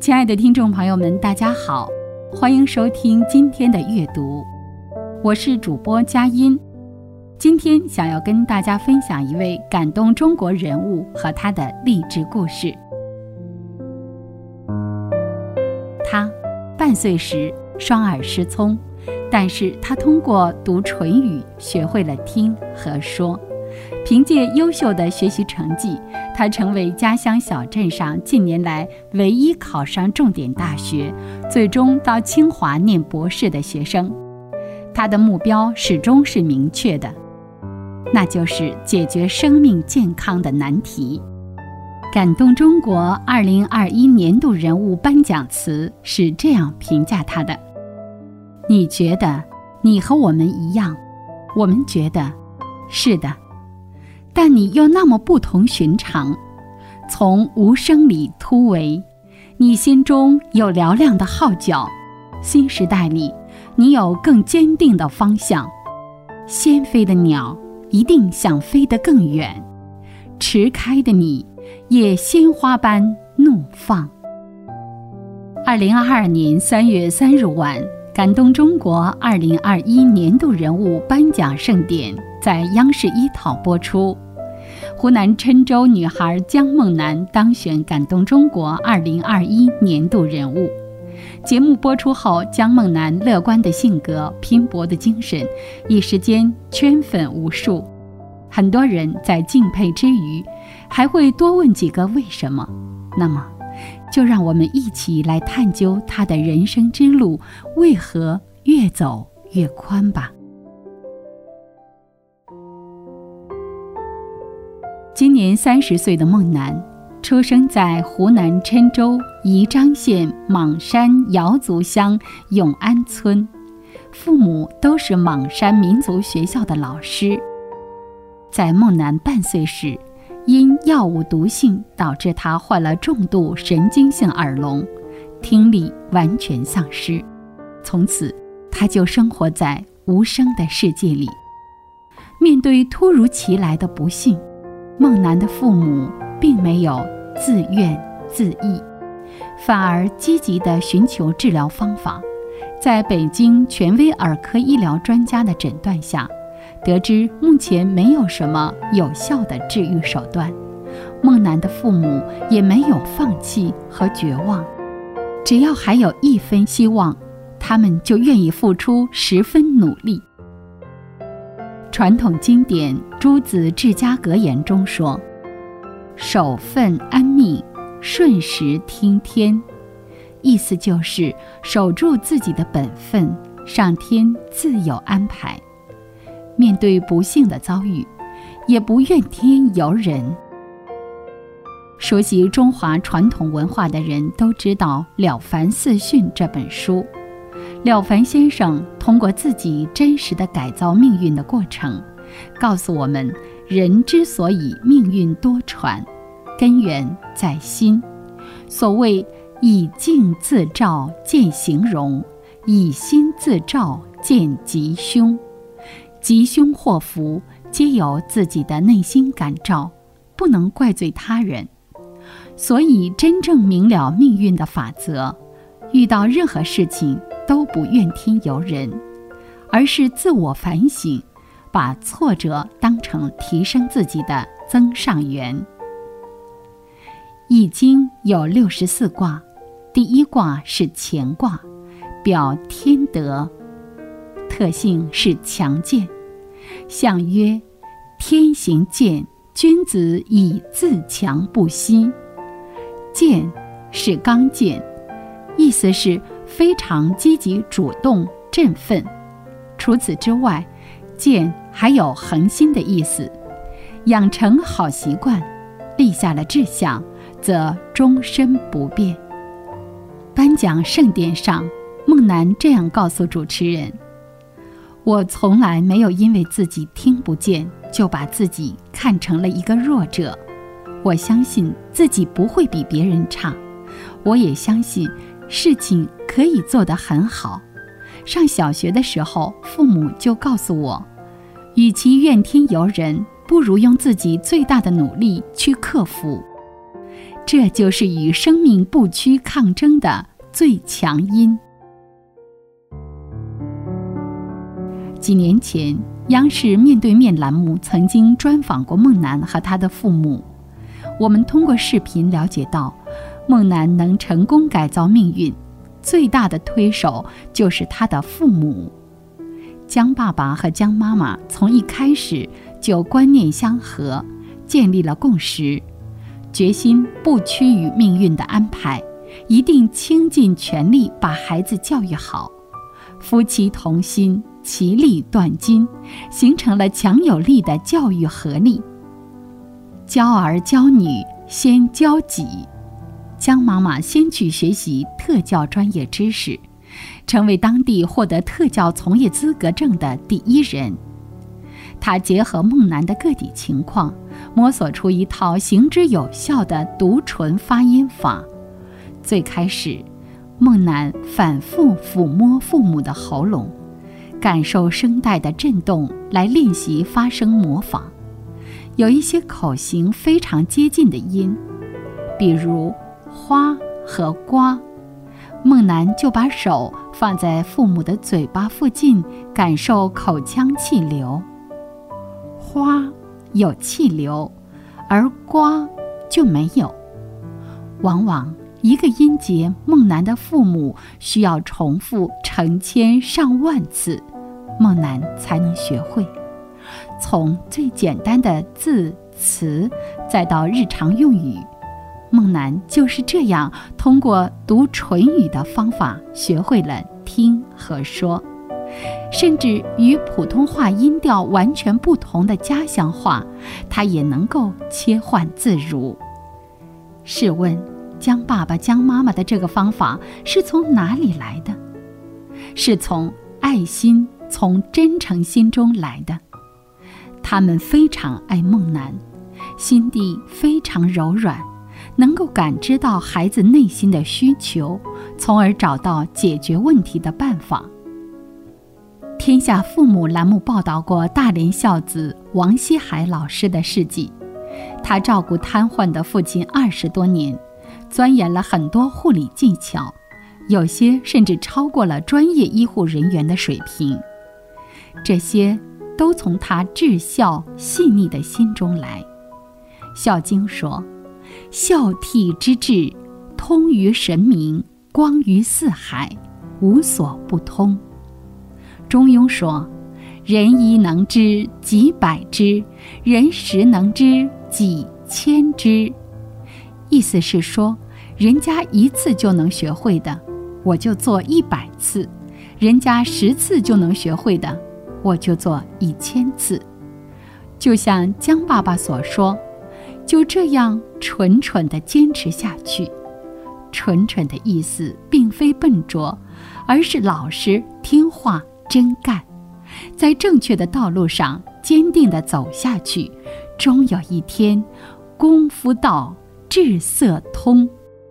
亲爱的听众朋友们，大家好，欢迎收听今天的阅读，我是主播佳音。今天想要跟大家分享一位感动中国人物和他的励志故事。他半岁时双耳失聪，但是他通过读唇语学会了听和说。凭借优秀的学习成绩，他成为家乡小镇上近年来唯一考上重点大学，最终到清华念博士的学生。他的目标始终是明确的，那就是解决生命健康的难题。感动中国2021年度人物颁奖词是这样评价他的：你觉得你和我们一样，我们觉得是的，但你又那么不同寻常，从无声里突围，你心中有嘹亮的号角，新时代里你有更坚定的方向。先飞的鸟一定想飞得更远，迟开的你也鲜花般怒放。2022年3月3日晚，感动中国2021年度人物颁奖盛典在央视一套播出。湖南郴州女孩姜梦楠当选感动中国2021年度人物。节目播出后，姜梦楠乐观的性格、拼搏的精神，一时间圈粉无数。很多人在敬佩之余，还会多问几个为什么。那么，就让我们一起来探究她的人生之路为何越走越宽吧。今年30岁的梦楠，出生在湖南郴州宜章县莽山瑶族乡永安村，父母都是莽山民族学校的老师。在梦楠半岁时，因药物毒性导致他患了重度神经性耳聋，听力完全丧失。从此，他就生活在无声的世界里。面对突如其来的不幸，梦楠的父母并没有自怨自艾，反而积极地寻求治疗方法。在北京权威耳科医疗专家的诊断下，得知目前没有什么有效的治愈手段。梦楠的父母也没有放弃和绝望，只要还有一分希望，他们就愿意付出10分努力。传统经典《朱子治家格言》中说：守分安命，顺时听天。意思就是守住自己的本分，上天自有安排。面对不幸的遭遇，也不怨天尤人。熟悉中华传统文化的人都知道《了凡四训》这本书。了凡先生通过自己真实的改造命运的过程，告诉我们，人之所以命运多舛，根源在心。所谓以境自照见形容，以心自照见吉凶。吉凶祸福皆由自己的内心感召，不能怪罪他人。所以真正明了命运的法则，遇到任何事情都不怨天尤人，而是自我反省，把挫折当成提升自己的增上缘。易经有64卦，第1卦是乾卦，表天德，特性是强健。象曰：天行健，君子以自强不息。健是刚健，意思是非常积极主动振奋。除此之外，健还有恒心的意思，养成好习惯，立下了志向，则终身不变。颁奖盛典上，梦楠这样告诉主持人：我从来没有因为自己听不见就把自己看成了一个弱者。我相信自己不会比别人差，我也相信事情可以做得很好。上小学的时候，父母就告诉我，与其怨天尤人，不如用自己最大的努力去克服。 这就是与生命不屈抗争的最强音。几年前，央视面对面栏目曾经专访过孟楠和他的父母。我们通过视频了解到，孟楠能成功改造命运，最大的推手就是他的父母。江爸爸和江妈妈从一开始就观念相合，建立了共识，决心不屈于命运的安排，一定倾尽全力把孩子教育好。夫妻同心，其利断金，形成了强有力的教育合力。教儿教女，先教己。江妈妈先去学习特教专业知识，成为当地获得特教从业资格证的第一人。她结合孟楠的个体情况，摸索出一套行之有效的读唇发音法。最开始，孟楠反复抚摸父母的喉咙，感受声带的震动来练习发声模仿。有一些口型非常接近的音，比如花和瓜，孟楠就把手放在父母的嘴巴附近，感受口腔气流。花有气流，而瓜就没有。往往一个音节，孟楠的父母需要重复成千上万次，孟楠才能学会。从最简单的字词，再到日常用语，孟楠就是这样通过读唇语的方法学会了听和说，甚至与普通话音调完全不同的家乡话，他也能够切换自如。试问，江爸爸江妈妈的这个方法是从哪里来的？是从爱心，从真诚心中来的。他们非常爱孟楠，心地非常柔软，能够感知到孩子内心的需求，从而找到解决问题的办法。天下父母栏目报道过大连孝子王希海老师的事迹。他照顾瘫痪的父亲20多年，钻研了很多护理技巧，有些甚至超过了专业医护人员的水平。这些都从他至孝细腻的心中来。孝经说，孝悌之志，通于神明，光于四海，无所不通。中庸说，人一能知，几百之；人十能知，几千之。意思是说，人家1次就能学会的，我就做100次；人家10次就能学会的，我就做1000次。就像江爸爸所说，就这样蠢蠢地坚持下去。蠢蠢的意思并非笨拙，而是老实听话真干，在正确的道路上坚定地走下去，终有一天功夫到，志色通。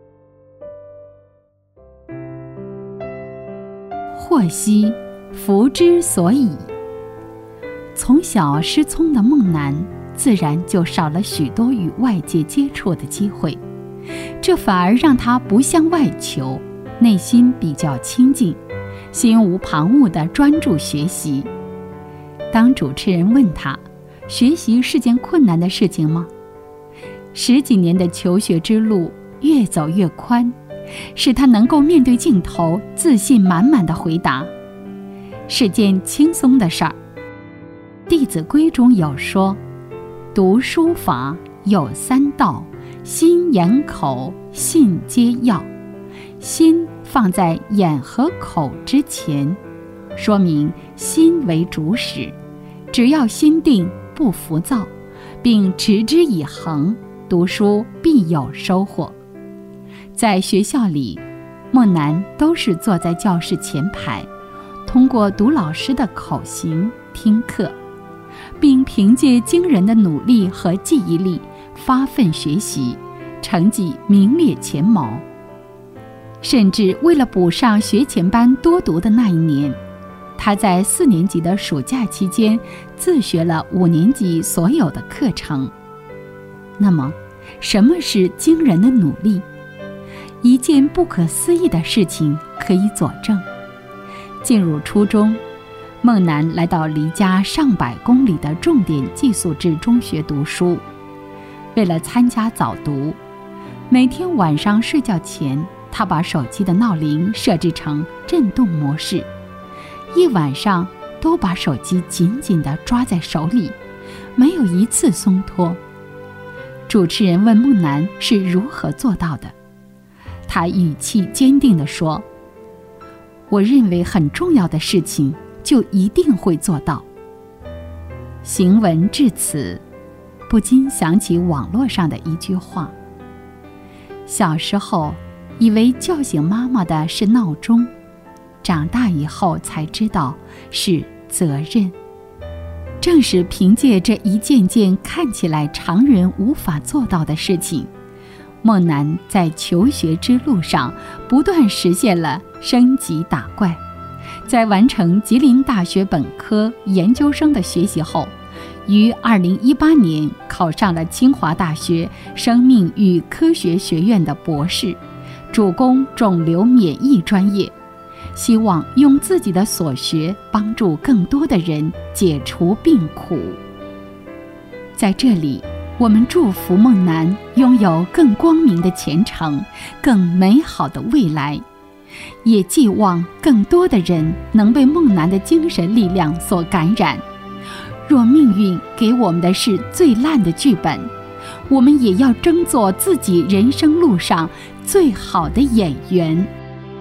祸兮福之所倚。从小失聪的孟楠，自然就少了许多与外界接触的机会，这反而让他不向外求，内心比较清静，心无旁骛地专注学习。当主持人问他，学习是件困难的事情吗？10几年的求学之路越走越宽，使他能够面对镜头，自信满满地回答，是件轻松的事儿。《弟子规》中有说，读书法有3道，心眼口信皆要。心放在眼和口之前，说明心为主使，只要心定不浮躁，并持之以恒，读书必有收获。在学校里，孟楠都是坐在教室前排，通过读老师的口型听课，并凭借惊人的努力和记忆力发奋学习，成绩名列前茅。甚至为了补上学前班多读的那一年，他在4年级的暑假期间自学了5年级所有的课程。那么什么是惊人的努力？一件不可思议的事情可以佐证。进入初中，孟楠来到离家上百公里的重点寄宿制中学读书。为了参加早读，每天晚上睡觉前，他把手机的闹铃设置成震动模式，一晚上都把手机紧紧地抓在手里，没有一次松脱。主持人问孟楠是如何做到的，他语气坚定地说：“我认为很重要的事情就一定会做到。”行文至此，不禁想起网络上的一句话：小时候以为叫醒妈妈的是闹钟，长大以后才知道是责任。正是凭借这一件件看起来常人无法做到的事情，孟楠在求学之路上不断实现了升级打怪。在完成吉林大学本科、研究生的学习后，于2018年考上了清华大学生命与科学学院的博士，主攻肿瘤免疫专业，希望用自己的所学帮助更多的人解除病苦。在这里，我们祝福孟楠拥有更光明的前程，更美好的未来，也寄望更多的人能被孟楠的精神力量所感染。若命运给我们的是最烂的剧本，我们也要争做自己人生路上最好的演员。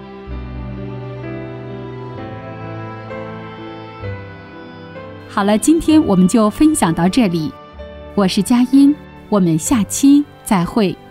好了，今天我们就分享到这里，我是佳音，我们下期再会。